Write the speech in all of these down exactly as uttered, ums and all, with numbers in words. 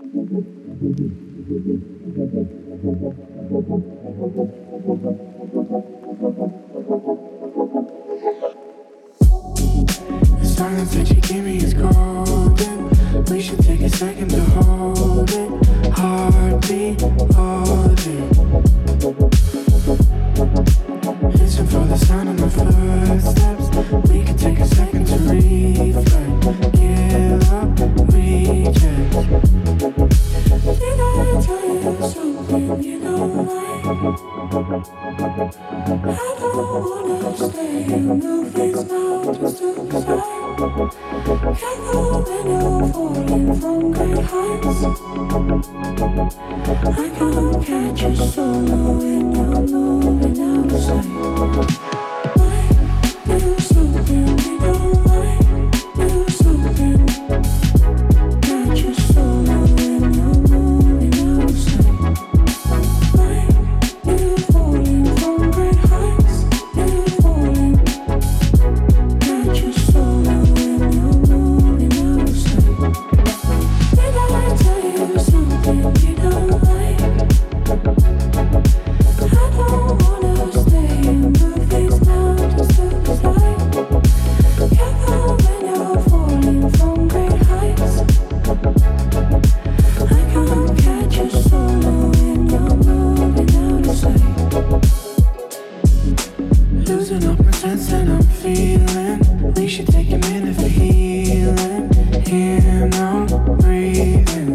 Silence that you give me is golden. We should take a second to hold it. Heartbeat, hold it. Listen for the sound of my footsteps. We could take a second to reflect. Give up, reject. Did I tell you something you don't like? I don't wanna stay in the face now, just to decide. Careful when you're falling from great heights. I can't catch you solo when you're moving out of sight. Why do something you don't like? Do something. Catch you solo when you're moving out of sight. Why you falling from great heights? You falling. Catch you solo when you're moving out of sight. Did I tell you something you don't like? I don't wanna stay in the face now, just to decide. Careful when you're falling from great heights. I can't catch you solo when you're moving out of sight. Losing all pretense and I'm feeling. We should take a minute for healing. Here now, breathing.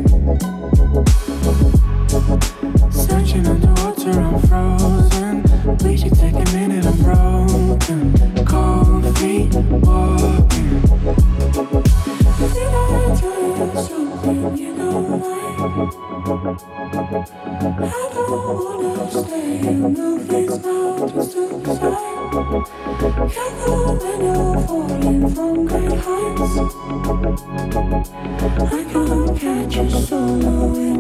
Searching underwater, I'm frozen. We should take a minute, I'm broken. Cold feet, walking. Did I tell you something you don't like? I don't wanna stay in the face now, just to decide. Careful when you're falling from great heights. I can't catch you solo.